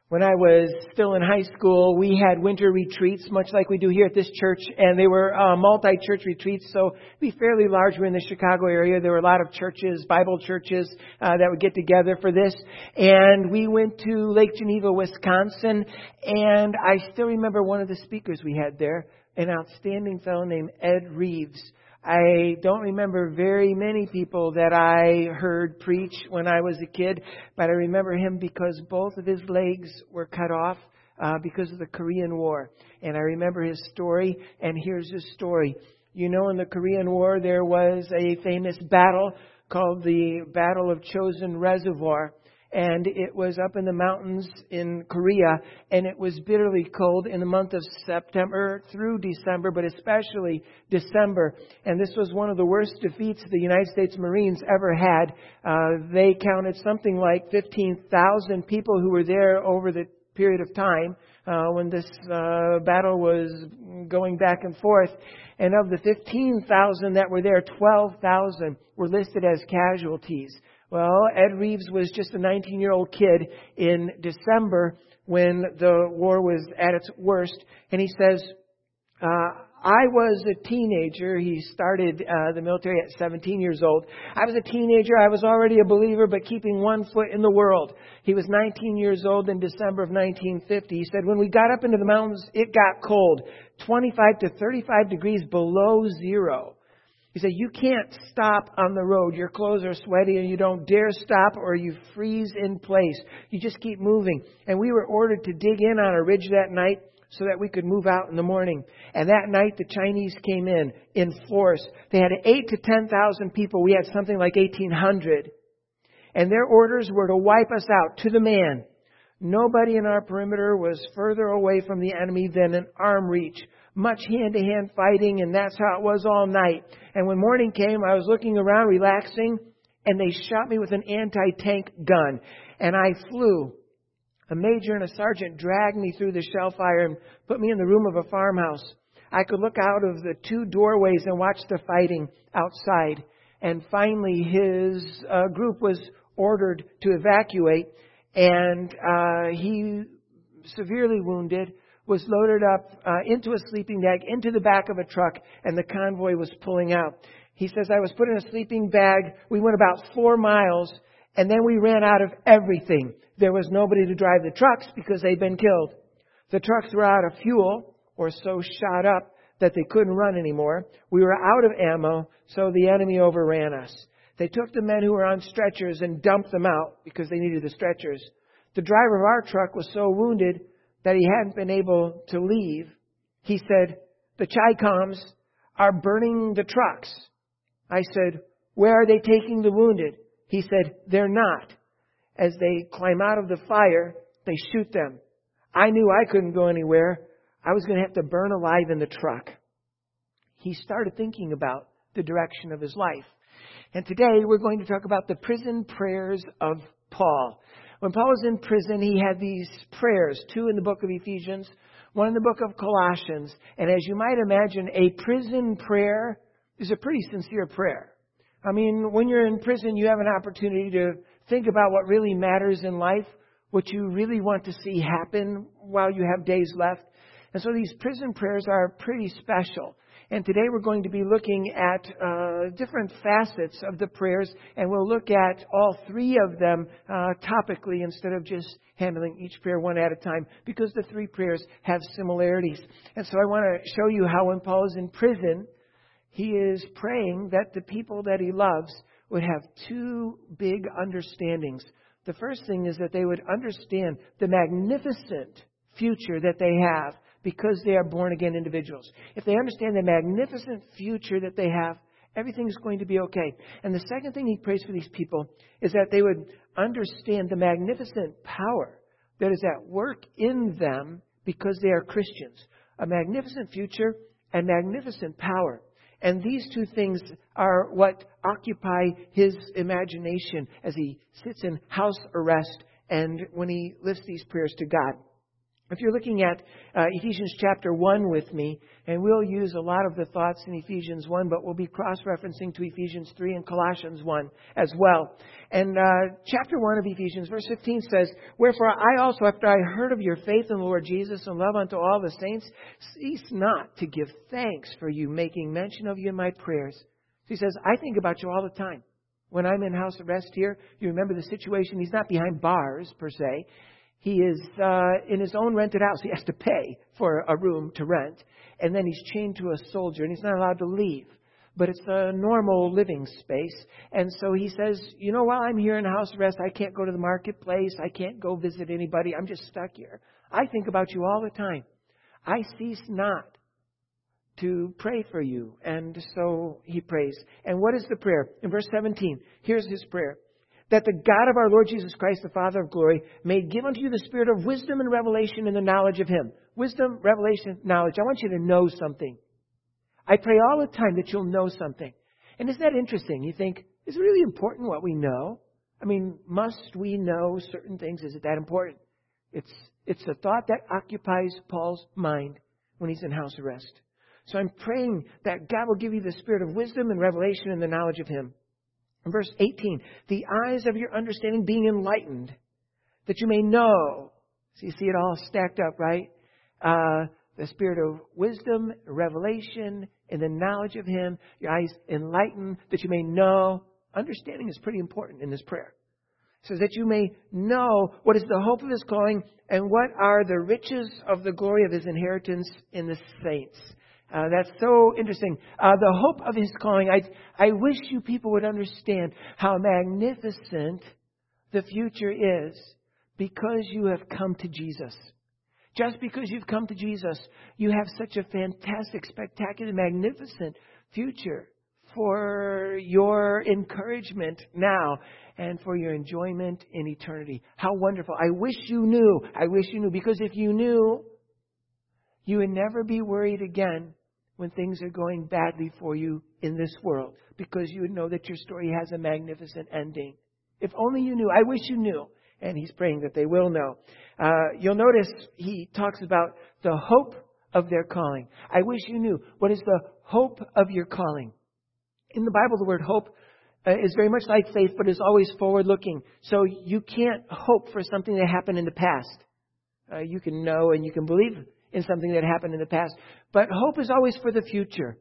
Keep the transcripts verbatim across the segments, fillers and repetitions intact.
When I was still in high school, we had winter retreats, much like we do here at this church, and they were uh, multi-church retreats, so be fairly large. We're in the Chicago area. There were a lot of churches, Bible churches, uh, that would get together for this. And we went to Lake Geneva, Wisconsin, and I still remember one of the speakers we had there, an outstanding fellow named Ed Reeves. I don't remember very many people that I heard preach when I was a kid, but I remember him because both of his legs were cut off uh, because of the Korean War. And I remember his story, and here's his story. You know, in the Korean War, there was a famous battle called the Battle of Chosin Reservoir. And it was up in the mountains in Korea, and it was bitterly cold in the month of September through December, but especially December. And this was one of the worst defeats the United States Marines ever had. Uh, they counted something like fifteen thousand people who were there over the period of time uh, when this uh, battle was going back and forth. And of the fifteen thousand that were there, twelve thousand were listed as casualties. Well, Ed Reeves was just a nineteen-year-old kid in December when the war was at its worst. And he says, uh, I was a teenager. He started uh, the military at seventeen years old. I was a teenager. I was already a believer, but keeping one foot in the world. He was nineteen years old in December of nineteen fifty. He said, when we got up into the mountains, it got cold, twenty-five to thirty-five degrees below zero. He said, you can't stop on the road. Your clothes are sweaty and you don't dare stop or you freeze in place. You just keep moving. And we were ordered to dig in on a ridge that night so that we could move out in the morning. And that night the Chinese came in, in force. They had eight to ten thousand people. We had something like eighteen hundred. And their orders were to wipe us out to the man. Nobody in our perimeter was further away from the enemy than an arm reach. Much hand-to-hand fighting, and that's how it was all night. And when morning came, I was looking around, relaxing, and they shot me with an anti-tank gun. And I flew. A major and a sergeant dragged me through the shell fire and put me in the room of a farmhouse. I could look out of the two doorways and watch the fighting outside. And finally, his uh, group was ordered to evacuate, and uh, he, severely wounded, was loaded up uh, into a sleeping bag, into the back of a truck, and the convoy was pulling out. He says, I was put in a sleeping bag. We went about four miles, and then we ran out of everything. There was nobody to drive the trucks because they'd been killed. The trucks were out of fuel, or so shot up that they couldn't run anymore. We were out of ammo, so the enemy overran us. They took the men who were on stretchers and dumped them out because they needed the stretchers. The driver of our truck was so wounded that he hadn't been able to leave. He said, the Chi-Coms are burning the trucks. I said, where are they taking the wounded? He said, they're not. As they climb out of the fire, they shoot them. I knew I couldn't go anywhere. I was going to have to burn alive in the truck. He started thinking about the direction of his life. And today we're going to talk about the prison prayers of Paul. When Paul was in prison, he had these prayers, two in the book of Ephesians, one in the book of Colossians. And as you might imagine, a prison prayer is a pretty sincere prayer. I mean, when you're in prison, you have an opportunity to think about what really matters in life, what you really want to see happen while you have days left. And so these prison prayers are pretty special. And today we're going to be looking at uh, different facets of the prayers, and we'll look at all three of them uh, topically instead of just handling each prayer one at a time, because the three prayers have similarities. And so I want to show you how when Paul is in prison, he is praying that the people that he loves would have two big understandings. The first thing is that they would understand the magnificent future that they have, because they are born-again individuals. If they understand the magnificent future that they have, everything's going to be okay. And the second thing he prays for these people is that they would understand the magnificent power that is at work in them because they are Christians. A magnificent future and magnificent power. And these two things are what occupy his imagination as he sits in house arrest and when he lifts these prayers to God. If you're looking at uh, Ephesians chapter one with me, and we'll use a lot of the thoughts in Ephesians one, but we'll be cross-referencing to Ephesians three and Colossians one as well. And uh, chapter one of Ephesians, verse fifteen says, "Wherefore I also, after I heard of your faith in the Lord Jesus and love unto all the saints, cease not to give thanks for you, making mention of you in my prayers." So he says, I think about you all the time. When I'm in house arrest here, you remember the situation. He's not behind bars, per se. He is uh, in his own rented house. He has to pay for a room to rent. And then he's chained to a soldier, and he's not allowed to leave. But it's a normal living space. And so he says, you know, while I'm here in house arrest, I can't go to the marketplace. I can't go visit anybody. I'm just stuck here. I think about you all the time. I cease not to pray for you. And so he prays. And what is the prayer? In verse seventeen, here's his prayer. That the God of our Lord Jesus Christ, the Father of glory, may give unto you the spirit of wisdom and revelation in the knowledge of Him. Wisdom, revelation, knowledge. I want you to know something. I pray all the time that you'll know something. And isn't that interesting? You think, is it really important what we know? I mean, must we know certain things? Is it that important? It's, it's a thought that occupies Paul's mind when he's in house arrest. So I'm praying that God will give you the spirit of wisdom and revelation in the knowledge of Him. In verse eighteen, the eyes of your understanding being enlightened, that you may know. So you see it all stacked up, right? Uh, the spirit of wisdom, revelation, and the knowledge of Him. Your eyes enlightened, that you may know. Understanding is pretty important in this prayer. It says that you may know what is the hope of His calling and what are the riches of the glory of His inheritance in the saints. Uh, that's so interesting. Uh, the hope of His calling. I, I wish you people would understand how magnificent the future is because you have come to Jesus. Just because you've come to Jesus, you have such a fantastic, spectacular, magnificent future for your encouragement now and for your enjoyment in eternity. How wonderful. I wish you knew. I wish you knew. Because if you knew, you would never be worried again when things are going badly for you in this world, because you would know that your story has a magnificent ending. If only you knew. I wish you knew. And he's praying that they will know. Uh, you'll notice he talks about the hope of their calling. I wish you knew. What is the hope of your calling? In the Bible, the word hope uh, is very much like faith, but is always forward-looking. So you can't hope for something that happened in the past. Uh, you can know and you can believe in something that happened in the past. But hope is always for the future.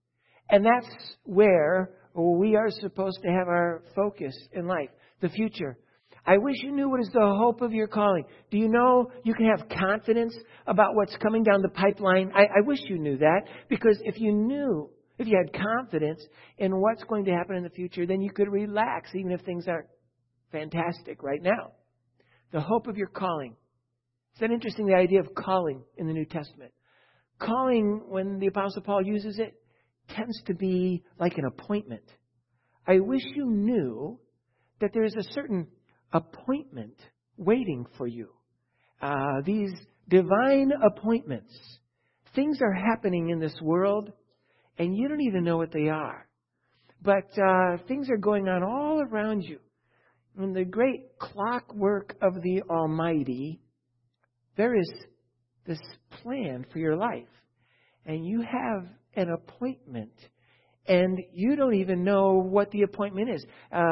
And that's where we are supposed to have our focus in life, the future. I wish you knew what is the hope of your calling. Do you know you can have confidence about what's coming down the pipeline? I, I wish you knew that, because if you knew, if you had confidence in what's going to happen in the future, then you could relax even if things aren't fantastic right now. The hope of your calling. Is that interesting, the idea of calling in the New Testament? Calling, when the Apostle Paul uses it, tends to be like an appointment. I wish you knew that there is a certain appointment waiting for you. Uh, these divine appointments. Things are happening in this world, and you don't even know what they are. But uh, things are going on all around you. In the great clockwork of the Almighty, there is this plan for your life. And you have an appointment. And you don't even know what the appointment is.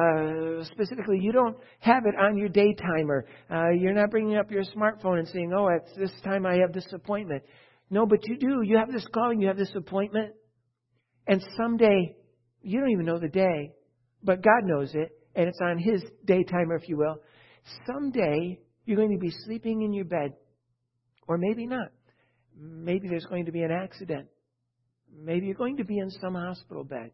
Uh, specifically, you don't have it on your day timer. Uh, you're not bringing up your smartphone and saying, oh, at this time I have this appointment. No, but you do. You have this calling. You have this appointment. And someday, you don't even know the day, but God knows it. And it's on His day timer, if you will. Someday, you're going to be sleeping in your bed. Or maybe not. Maybe there's going to be an accident. Maybe you're going to be in some hospital bed.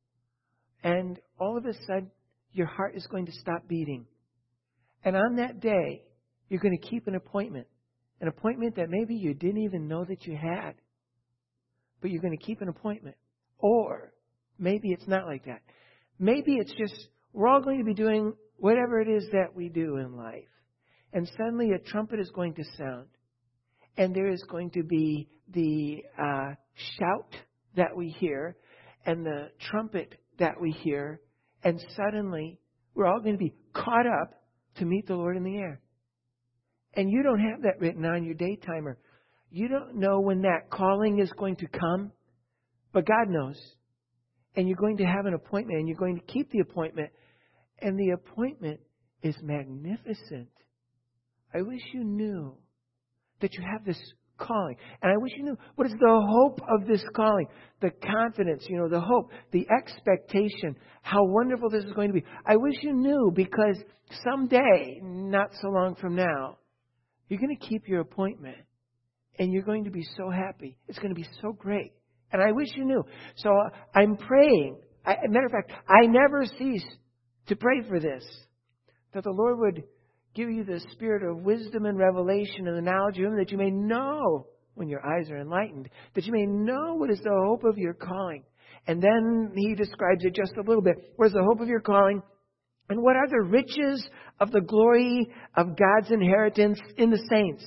And all of a sudden, your heart is going to stop beating. And on that day, you're going to keep an appointment. An appointment that maybe you didn't even know that you had. But you're going to keep an appointment. Or maybe it's not like that. Maybe it's just, we're all going to be doing whatever it is that we do in life. And suddenly a trumpet is going to sound. And there is going to be the uh, shout that we hear and the trumpet that we hear. And suddenly we're all going to be caught up to meet the Lord in the air. And you don't have that written on your day timer. You don't know when that calling is going to come, but God knows. And you're going to have an appointment, and you're going to keep the appointment. And the appointment is magnificent. I wish you knew that you have this calling. And I wish you knew what is the hope of this calling. The confidence, you know, the hope, the expectation, how wonderful this is going to be. I wish you knew, because someday, not so long from now, you're going to keep your appointment. And you're going to be so happy. It's going to be so great. And I wish you knew. So I'm praying. I, as a matter of fact, I never cease to pray for this. That the Lord would give you the spirit of wisdom and revelation and the knowledge of Him, that you may know when your eyes are enlightened, that you may know what is the hope of your calling. And then He describes it just a little bit. What is the hope of your calling? And what are the riches of the glory of God's inheritance in the saints?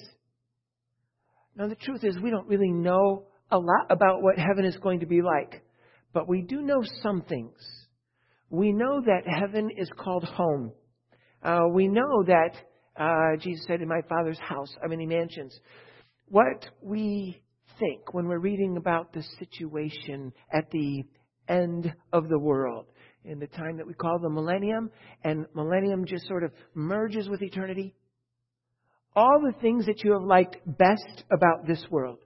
Now, the truth is, we don't really know a lot about what heaven is going to be like. But we do know some things. We know that heaven is called home. Uh, we know that uh, Jesus said, in my Father's house are many mansions. What we think when we're reading about the situation at the end of the world, in the time that we call the millennium, and millennium just sort of merges with eternity, all the things that you have liked best about this world,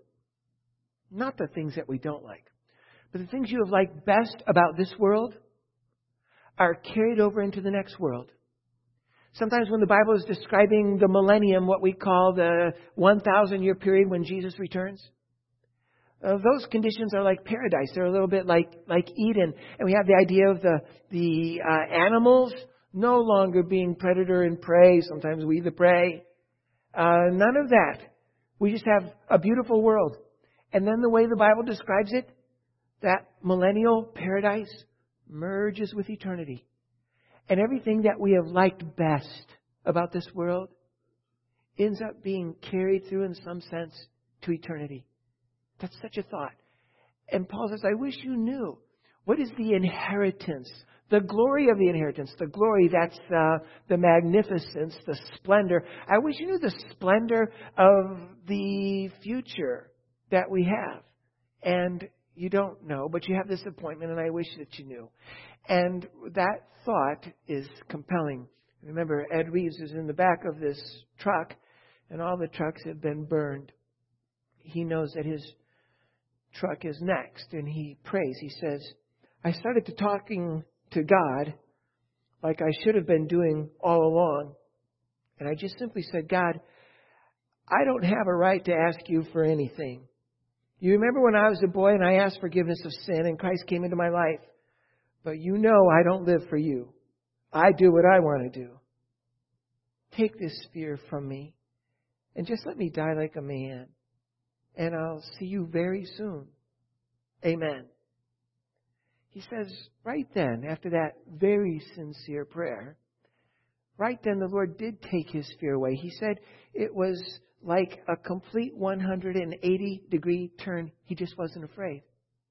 not the things that we don't like, but the things you have liked best about this world are carried over into the next world. Sometimes when the Bible is describing the millennium, what we call the one thousand year period when Jesus returns, uh, those conditions are like paradise. They're a little bit like, like Eden. And we have the idea of the, the uh, animals no longer being predator and prey. Sometimes we the prey. Uh, none of that. We just have a beautiful world. And then the way the Bible describes it, that millennial paradise merges with eternity. And everything that we have liked best about this world ends up being carried through, in some sense, to eternity. That's such a thought. And Paul says, I wish you knew. What is the inheritance? The glory of the inheritance. The glory, that's uh, the magnificence, the splendor. I wish you knew the splendor of the future that we have. And you don't know, but you have this appointment, and I wish that you knew. And that thought is compelling. Remember, Ed Reeves is in the back of this truck, and all the trucks have been burned. He knows that his truck is next, and he prays. He says, I started to talking to God like I should have been doing all along. And I just simply said, God, I don't have a right to ask you for anything. You remember when I was a boy and I asked forgiveness of sin and Christ came into my life? But you know I don't live for you. I do what I want to do. Take this fear from me and just let me die like a man. And I'll see you very soon. Amen. He says, right then, after that very sincere prayer, right then the Lord did take his fear away. He said it was like a complete one hundred eighty degree turn. He just wasn't afraid.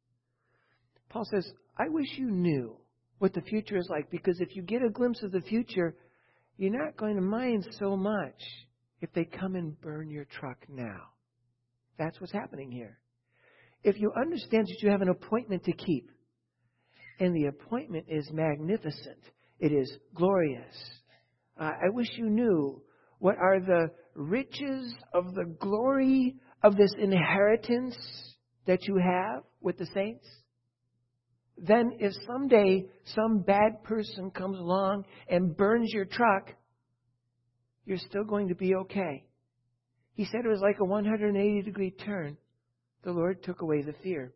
Paul says, I wish you knew what the future is like, because if you get a glimpse of the future, you're not going to mind so much if they come and burn your truck now. That's what's happening here. If you understand that you have an appointment to keep, and the appointment is magnificent, it is glorious. Uh, I wish you knew what are the riches of the glory of this inheritance that you have with the saints. Then if someday some bad person comes along and burns your truck, you're still going to be okay. He said it was like a one hundred eighty degree turn. The Lord took away the fear.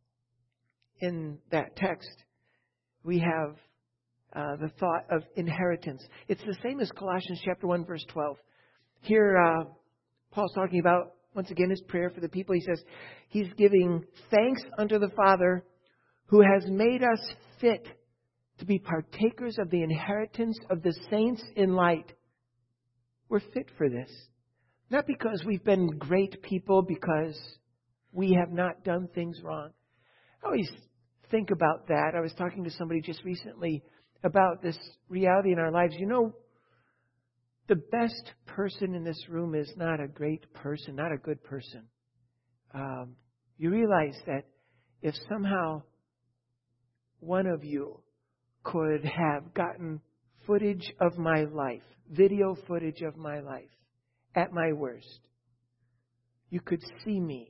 In that text, we have uh, the thought of inheritance. It's the same as Colossians chapter one, verse twelve. Here, uh, Paul's talking about, once again, his prayer for the people. He says, he's giving thanks unto the Father who has made us fit to be partakers of the inheritance of the saints in light. We're fit for this. Not because we've been great people, because we have not done things wrong. I always think about that. I was talking to somebody just recently about this reality in our lives. You know, The best person in this room is not a great person, not a good person. Um, you realize that if somehow one of you could have gotten footage of my life, video footage of my life, at my worst, you could see me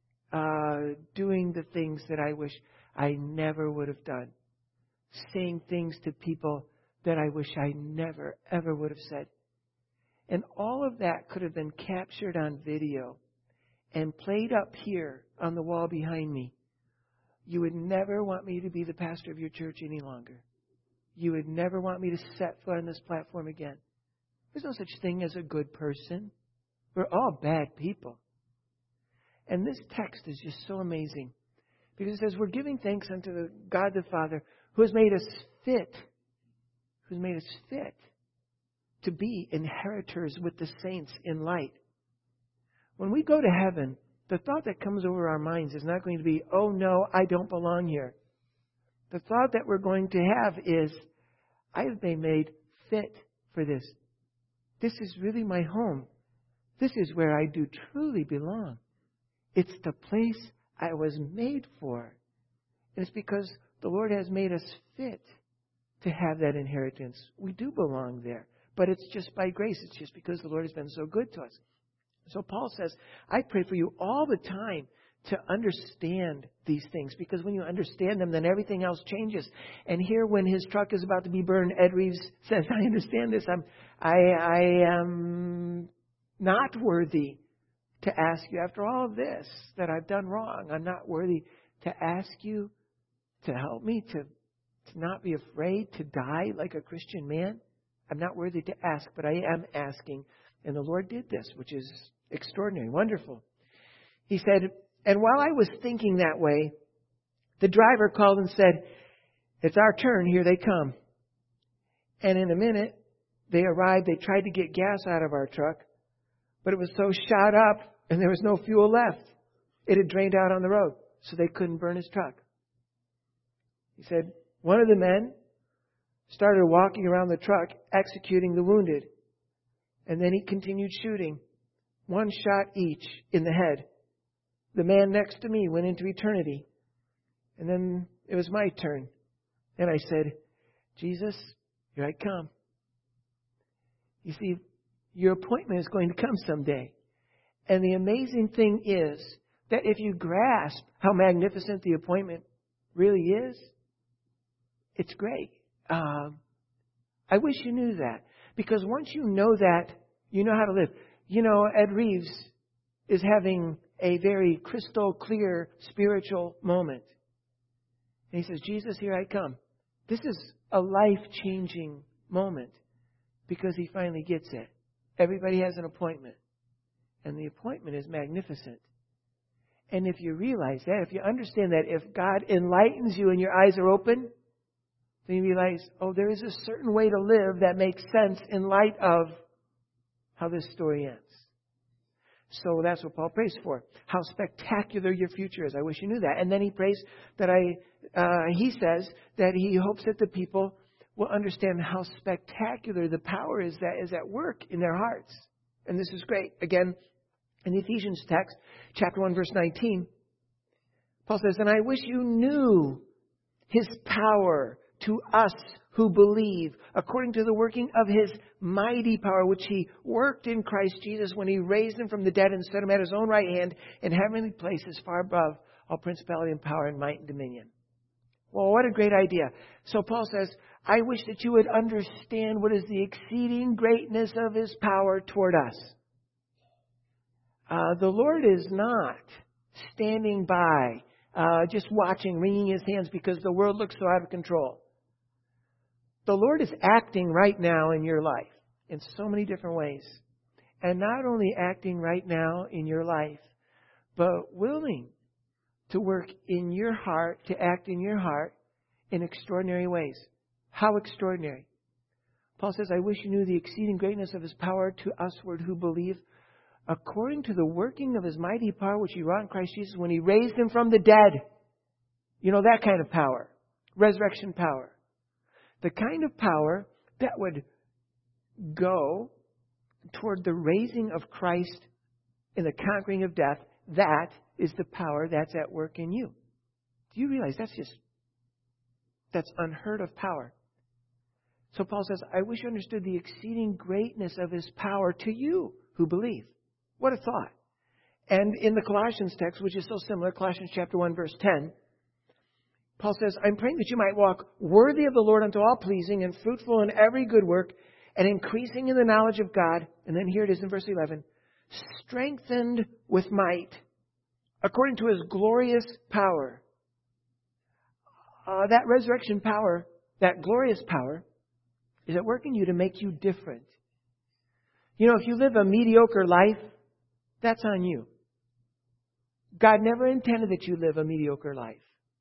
uh, doing the things that I wish I never would have done, saying things to people that I wish I never, ever would have said. And all of that could have been captured on video and played up here on the wall behind me. You would never want me to be the pastor of your church any longer. You would never want me to set foot on this platform again. There's no such thing as a good person. We're all bad people. And this text is just so amazing. Because it says, we're giving thanks unto the God the Father, who has made us fit, who's made us fit to be inheritors with the saints in light. When we go to heaven, the thought that comes over our minds is not going to be, oh no, I don't belong here. The thought that we're going to have is, I have been made fit for this. This is really my home. This is where I do truly belong. It's the place I was made for. And it's because the Lord has made us fit to have that inheritance. We do belong there. But it's just by grace. It's just because the Lord has been so good to us. So Paul says, I pray for you all the time to understand these things. Because when you understand them, then everything else changes. And here, when his truck is about to be burned, Ed Reeves says, I understand this. I'm, I, I am not worthy to ask you, after all of this that I've done wrong, I'm not worthy to ask you to help me, to, to not be afraid to die like a Christian man. I'm not worthy to ask, but I am asking. And the Lord did this, which is extraordinary, wonderful. He said, and while I was thinking that way, the driver called and said, it's our turn, here they come. And in a minute, they arrived, they tried to get gas out of our truck, but it was so shot up and there was no fuel left. It had drained out on the road, so they couldn't burn his truck. He said, one of the men started walking around the truck, executing the wounded. And then he continued shooting, one shot each in the head. The man next to me went into eternity. And then it was my turn. And I said, Jesus, here I come. You see, your appointment is going to come someday. And the amazing thing is that if you grasp how magnificent the appointment really is, it's great. Um, I wish you knew that. Because once you know that, you know how to live. You know, Ed Reeves is having a very crystal clear spiritual moment. And he says, Jesus, here I come. This is a life-changing moment because he finally gets it. Everybody has an appointment. And the appointment is magnificent. And if you realize that, if you understand that, if God enlightens you and your eyes are open, then you realize, oh, there is a certain way to live that makes sense in light of how this story ends. So that's what Paul prays for. How spectacular your future is. I wish you knew that. And then he prays that I, uh, he says that he hopes that the people will understand how spectacular the power is that is at work in their hearts. And this is great. Again, in the Ephesians text, chapter one, verse nineteen, Paul says, and I wish you knew his power to us who believe, according to the working of his mighty power, which he worked in Christ Jesus when he raised him from the dead and set him at his own right hand in heavenly places far above all principality and power and might and dominion. Well, what a great idea. So Paul says, I wish that you would understand what is the exceeding greatness of his power toward us. Uh, the Lord is not standing by, uh, just watching, wringing his hands because the world looks so out of control. The Lord is acting right now in your life in so many different ways. And not only acting right now in your life, but willing to work in your heart, to act in your heart in extraordinary ways. How extraordinary? Paul says, I wish you knew the exceeding greatness of his power to usward who believe, according to the working of his mighty power, which he wrought in Christ Jesus when he raised him from the dead. You know, that kind of power. Resurrection power. The kind of power that would go toward the raising of Christ and the conquering of death. That is the power that's at work in you. Do you realize that's just, that's unheard of power? So Paul says, I wish you understood the exceeding greatness of His power to you who believe. What a thought. And in the Colossians text, which is so similar, Colossians chapter one, verse ten, Paul says, I'm praying that you might walk worthy of the Lord unto all pleasing and fruitful in every good work and increasing in the knowledge of God. And then here it is in verse eleven, strengthened with might according to His glorious power. Uh, that resurrection power, that glorious power, is at work in you to make you different. You know, if you live a mediocre life, that's on you. God never intended that you live a mediocre life.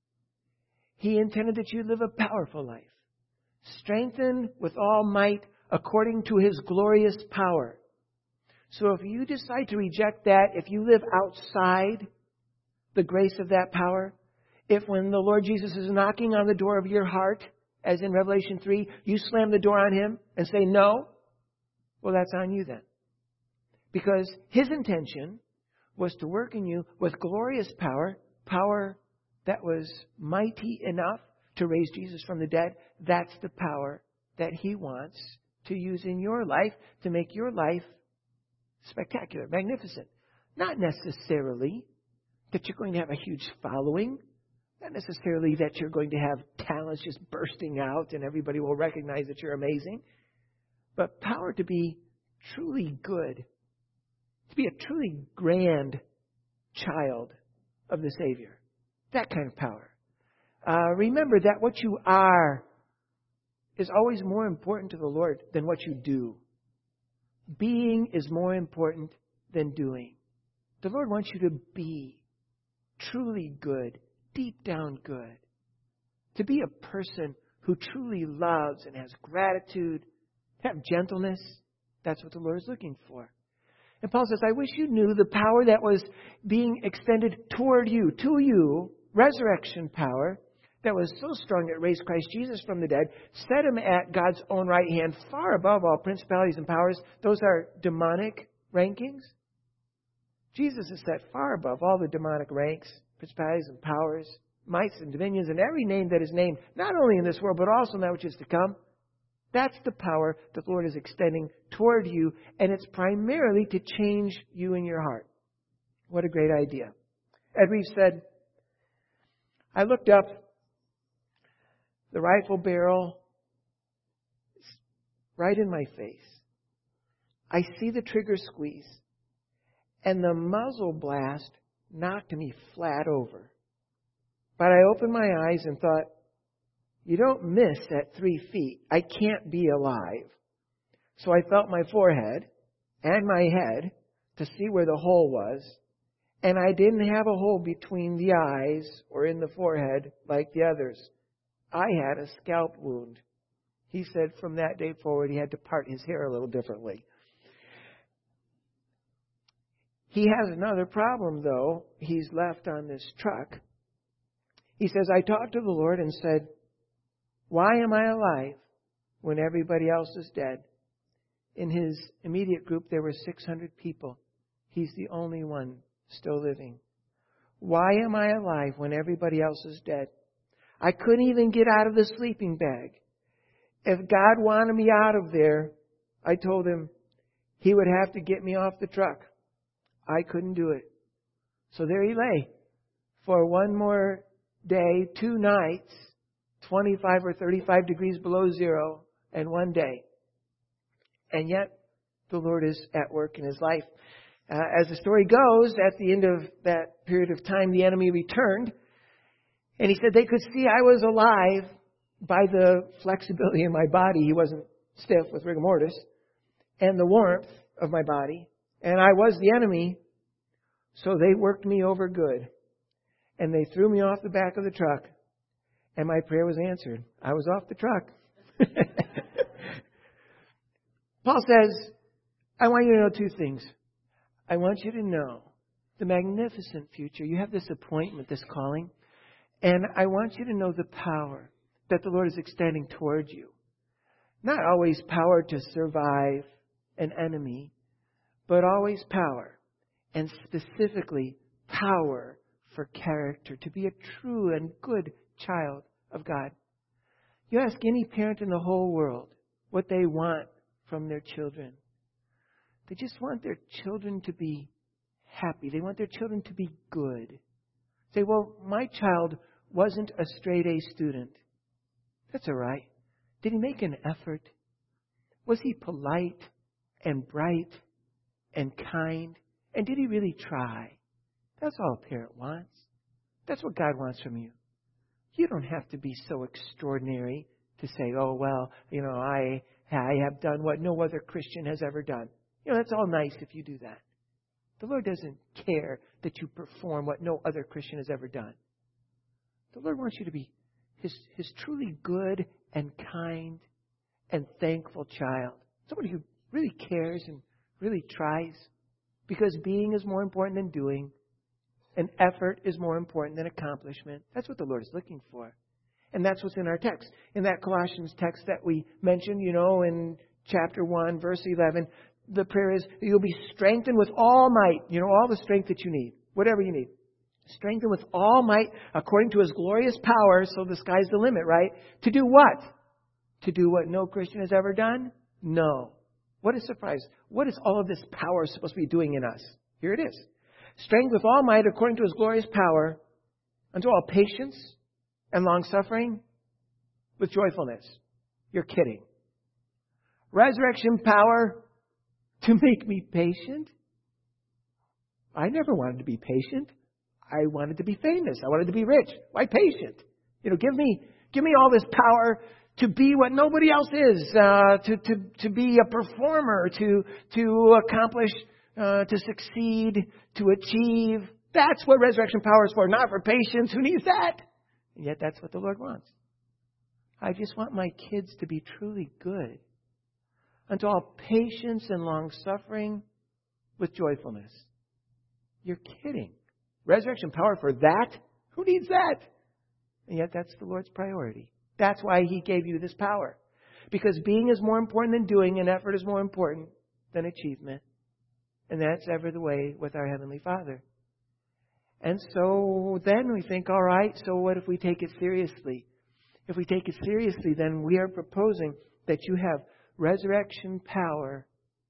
He intended that you live a powerful life, strengthened with all might according to His glorious power. So if you decide to reject that, if you live outside the grace of that power, if when the Lord Jesus is knocking on the door of your heart, as in Revelation three, you slam the door on Him and say no, well, that's on you then. Because His intention was to work in you with glorious power, power that was mighty enough to raise Jesus from the dead. That's the power that He wants to use in your life to make your life spectacular, magnificent. Not necessarily that you're going to have a huge following. Not necessarily that you're going to have talents just bursting out and everybody will recognize that you're amazing. But power to be truly good. To be a truly grand child of the Savior. That kind of power. Uh, remember that what you are is always more important to the Lord than what you do. Being is more important than doing. The Lord wants you to be truly good, deep down good. To be a person who truly loves and has gratitude, have gentleness. That's what the Lord is looking for. And Paul says, I wish you knew the power that was being extended toward you, to you, resurrection power, that was so strong it raised Christ Jesus from the dead, set Him at God's own right hand, far above all principalities and powers. Those are demonic rankings. Jesus is set far above all the demonic ranks, principalities and powers, mights and dominions, and every name that is named, not only in this world, but also in that which is to come. That's the power that the Lord is extending toward you, and it's primarily to change you in your heart. What a great idea. Ed Reeves said, I looked up, the rifle barrel is right in my face. I see the trigger squeeze, and the muzzle blast knocked me flat over. But I opened my eyes and thought, you don't miss at three feet. I can't be alive. So I felt my forehead and my head to see where the hole was. And I didn't have a hole between the eyes or in the forehead like the others. I had a scalp wound. He said from that day forward he had to part his hair a little differently. He has another problem, though, he's left on this truck. He says, I talked to the Lord and said, why am I alive when everybody else is dead? In his immediate group, there were six hundred people. He's the only one still living. Why am I alive when everybody else is dead? I couldn't even get out of the sleeping bag. If God wanted me out of there, I told Him He would have to get me off the truck. I couldn't do it. So there he lay for one more day, two nights, twenty-five or thirty-five degrees below zero, and one day. And yet, the Lord is at work in his life. Uh, as the story goes, at the end of that period of time, the enemy returned. And he said they could see I was alive by the flexibility in my body. He wasn't stiff with rigor mortis. And the warmth of my body. And I was the enemy. So they worked me over good. And they threw me off the back of the truck. And my prayer was answered. I was off the truck. Paul says, I want you to know two things. I want you to know the magnificent future. You have this appointment, this calling. And I want you to know the power that the Lord is extending towards you. Not always power to survive an enemy, but always power, and specifically power for character, to be a true and good child of God. You ask any parent in the whole world what they want from their children. They just want their children to be happy. They want their children to be good. Say, well, my child wasn't a straight A student. That's all right. Did he make an effort? Was he polite and bright and kind? And did he really try? That's all a parent wants. That's what God wants from you. You don't have to be so extraordinary to say, oh, well, you know, I, I have done what no other Christian has ever done. You know, that's all nice if you do that. The Lord doesn't care that you perform what no other Christian has ever done. The Lord wants you to be His, his truly good and kind and thankful child. Somebody who really cares and really tries. Because being is more important than doing. And effort is more important than accomplishment. That's what the Lord is looking for. And that's what's in our text. In that Colossians text that we mentioned, you know, in chapter one, verse eleven, the prayer is, you'll be strengthened with all might. You know, all the strength that you need. Whatever you need. Strengthened with all might according to His glorious power. So the sky's the limit, right? To do what? To do what no Christian has ever done? No. What a surprise. What is all of this power supposed to be doing in us? Here it is. Strength with all might according to His glorious power unto all patience and long-suffering with joyfulness. You're kidding. Resurrection power to make me patient? I never wanted to be patient. I wanted to be famous. I wanted to be rich. Why patient? You know, give me, give me all this power to be what nobody else is, uh, to, to, to be a performer, to, to accomplish, uh, to succeed, to achieve. That's what resurrection power is for, not for patience. Who needs that? And yet that's what the Lord wants. I just want my kids to be truly good. Unto all patience and long-suffering with joyfulness. You're kidding. Resurrection power for that? Who needs that? And yet that's the Lord's priority. That's why He gave you this power. Because being is more important than doing, and effort is more important than achievement. And that's ever the way with our Heavenly Father. And so then we think, all right, so what if we take it seriously? If we take it seriously, then we are proposing that you have resurrection power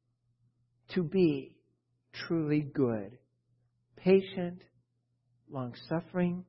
to be truly good, patient, long-suffering,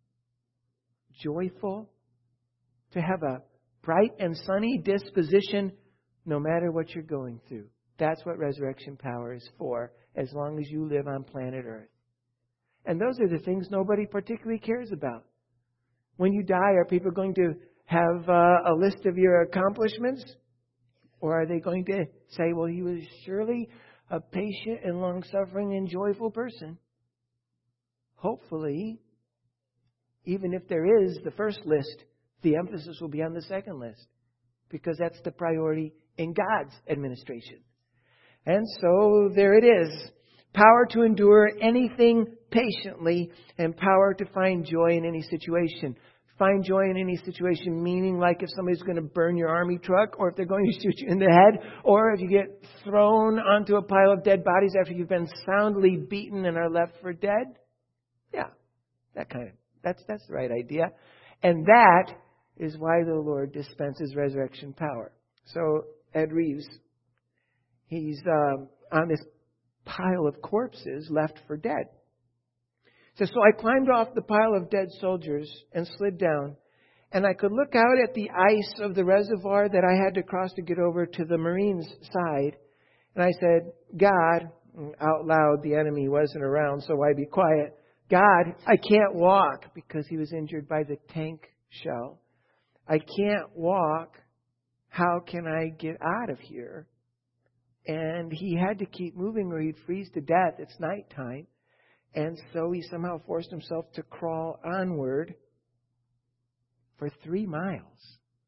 joyful, to have a bright and sunny disposition no matter what you're going through. That's what resurrection power is for, as long as you live on planet Earth. And those are the things nobody particularly cares about. When you die, are people going to have uh, a list of your accomplishments? Or are they going to say, well, he was surely a patient and long-suffering and joyful person? Hopefully, even if there is the first list, the emphasis will be on the second list. Because that's the priority in God's administration. And so there it is. Power to endure anything patiently and power to find joy in any situation. Find joy in any situation, meaning like if somebody's going to burn your army truck, or if they're going to shoot you in the head, or if you get thrown onto a pile of dead bodies after you've been soundly beaten and are left for dead. Yeah, that kind of, that's, that's the right idea. And that is why the Lord dispenses resurrection power. So Ed Reeves, he's um, on this pile of corpses left for dead. So, so I climbed off the pile of dead soldiers and slid down. And I could look out at the ice of the reservoir that I had to cross to get over to the Marines' side. And I said, God, out loud, the enemy wasn't around, so I'd be quiet. God, I can't walk, because he was injured by the tank shell. I can't walk. How can I get out of here? And he had to keep moving or he'd freeze to death. It's nighttime. And so he somehow forced himself to crawl onward for three miles.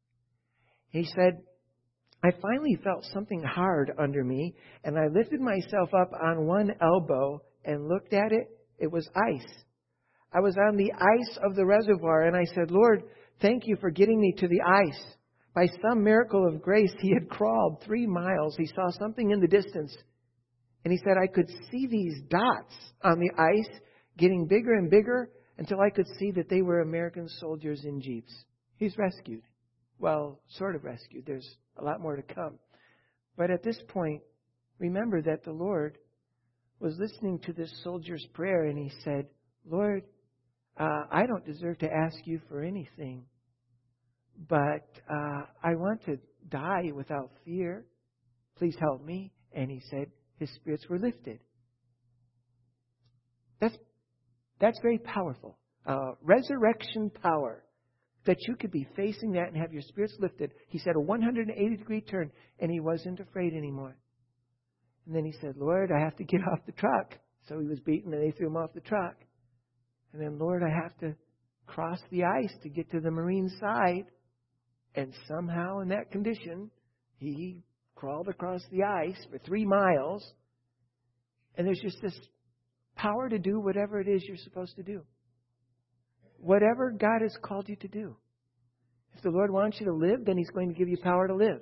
He said, I finally felt something hard under me, and I lifted myself up on one elbow and looked at it. It was ice. I was on the ice of the reservoir, and I said, Lord, thank you for getting me to the ice. By some miracle of grace, he had crawled three miles. He saw something in the distance. And he said, I could see these dots on the ice getting bigger and bigger until I could see that they were American soldiers in jeeps. He's rescued. Well, sort of rescued. There's a lot more to come. But at this point, remember that the Lord was listening to this soldier's prayer, and he said, Lord, uh, I don't deserve to ask you for anything, but uh, I want to die without fear. Please help me. And he said his spirits were lifted. That's, that's very powerful. Uh, resurrection power. That you could be facing that and have your spirits lifted. He said a one hundred eighty degree turn, and he wasn't afraid anymore. And then he said, Lord, I have to get off the truck. So he was beaten, and they threw him off the truck. And then, Lord, I have to cross the ice to get to the marine side. And somehow in that condition, he crawled across the ice for three miles. And there's just this power to do whatever it is you're supposed to do. Whatever God has called you to do. If the Lord wants you to live, then He's going to give you power to live.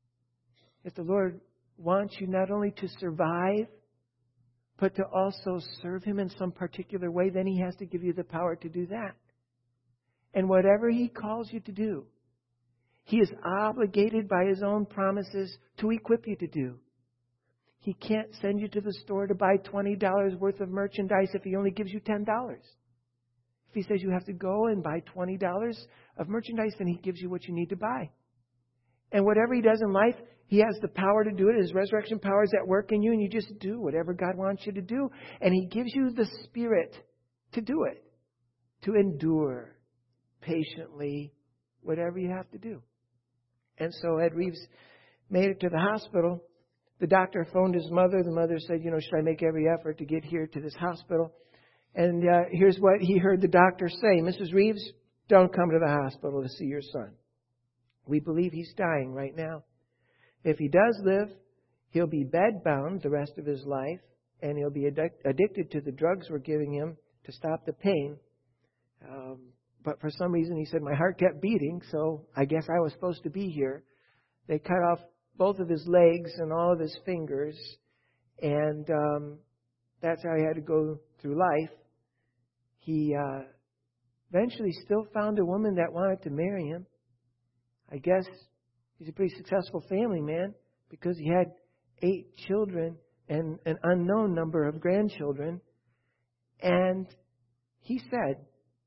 If the Lord wants you not only to survive, but to also serve Him in some particular way, then He has to give you the power to do that. And whatever He calls you to do, He is obligated by His own promises to equip you to do. He can't send you to the store to buy twenty dollars worth of merchandise if He only gives you ten dollars. If He says you have to go and buy twenty dollars of merchandise, then He gives you what you need to buy. And whatever He does in life, He has the power to do it. His resurrection power is at work in you, and you just do whatever God wants you to do. And He gives you the Spirit to do it, to endure patiently whatever you have to do. And so Ed Reeves made it to the hospital. The doctor phoned his mother. The mother said, you know, should I make every effort to get here to this hospital? And uh, here's what he heard the doctor say. Missus Reeves, don't come to the hospital to see your son. We believe he's dying right now. If he does live, he'll be bedbound the rest of his life, and he'll be addic- addicted to the drugs we're giving him to stop the pain. Um, but for some reason, he said, my heart kept beating, so I guess I was supposed to be here. They cut off both of his legs and all of his fingers, and um, that's how he had to go through life. He uh, eventually still found a woman that wanted to marry him. I guess he's a pretty successful family man because he had eight children and an unknown number of grandchildren. And he said,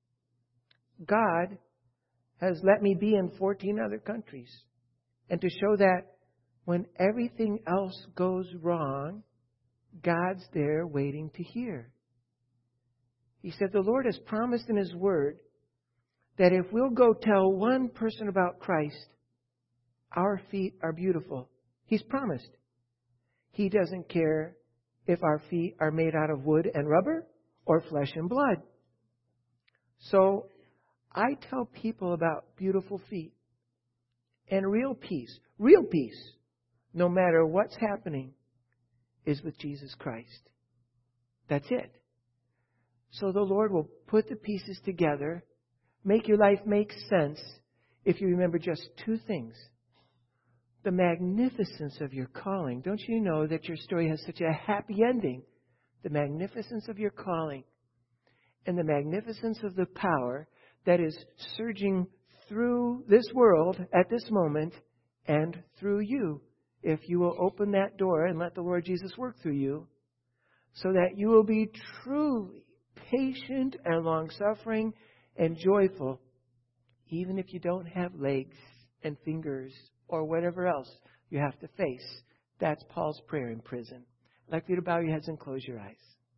God has let me be in fourteen other countries. And to show that when everything else goes wrong, God's there waiting to hear. He said, the Lord has promised in His Word that if we'll go tell one person about Christ, our feet are beautiful. He's promised. He doesn't care if our feet are made out of wood and rubber or flesh and blood. So I tell people about beautiful feet and real peace. Real peace, no matter what's happening, is with Jesus Christ. That's it. So the Lord will put the pieces together, make your life make sense if you remember just two things. The magnificence of your calling. Don't you know that your story has such a happy ending? The magnificence of your calling and the magnificence of the power that is surging through this world at this moment and through you, if you will open that door and let the Lord Jesus work through you, so that you will be truly patient and long-suffering and joyful, even if you don't have legs and fingers or whatever else you have to face. That's Paul's prayer in prison. I'd like you to bow your heads and close your eyes.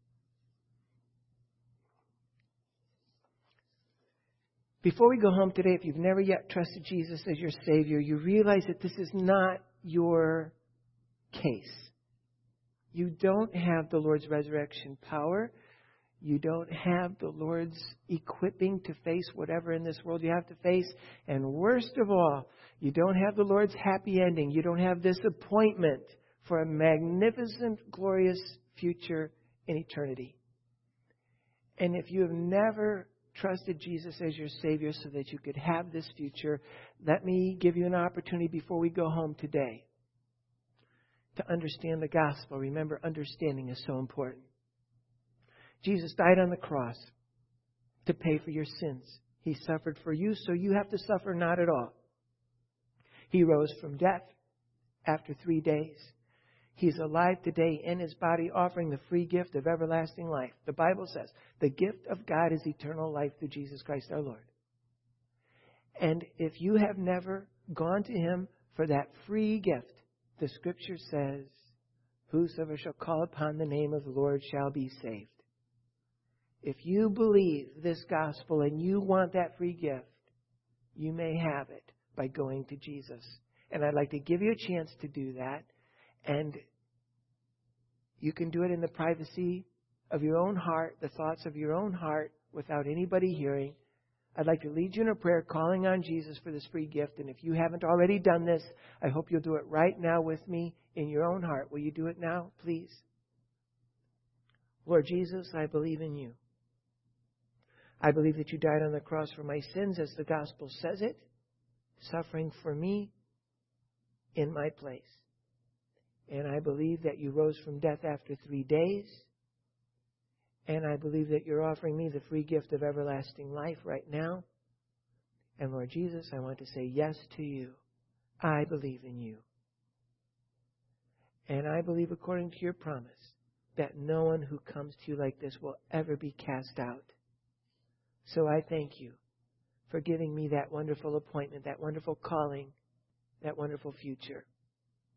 Before we go home today, if you've never yet trusted Jesus as your Savior, you realize that this is not your case. You don't have the Lord's resurrection power. You don't have the Lord's equipping to face whatever in this world you have to face. And worst of all, you don't have the Lord's happy ending. You don't have this appointment for a magnificent, glorious future in eternity. And if you have never trusted Jesus as your Savior so that you could have this future, let me give you an opportunity before we go home today to understand the gospel. Remember, understanding is so important. Jesus died on the cross to pay for your sins. He suffered for you, so you have to suffer not at all. He rose from death after three days. He's alive today in His body, offering the free gift of everlasting life. The Bible says the gift of God is eternal life through Jesus Christ our Lord. And if you have never gone to Him for that free gift, the Scripture says, whosoever shall call upon the name of the Lord shall be saved. If you believe this gospel and you want that free gift, you may have it by going to Jesus. And I'd like to give you a chance to do that. And you can do it in the privacy of your own heart, the thoughts of your own heart, without anybody hearing. I'd like to lead you in a prayer calling on Jesus for this free gift. And if you haven't already done this, I hope you'll do it right now with me in your own heart. Will you do it now, please? Lord Jesus, I believe in you. I believe that you died on the cross for my sins as the gospel says it, suffering for me in my place. And I believe that you rose from death after three days. And I believe that you're offering me the free gift of everlasting life right now. And Lord Jesus, I want to say yes to you. I believe in you. And I believe according to your promise that no one who comes to you like this will ever be cast out. So I thank you for giving me that wonderful appointment, that wonderful calling, that wonderful future.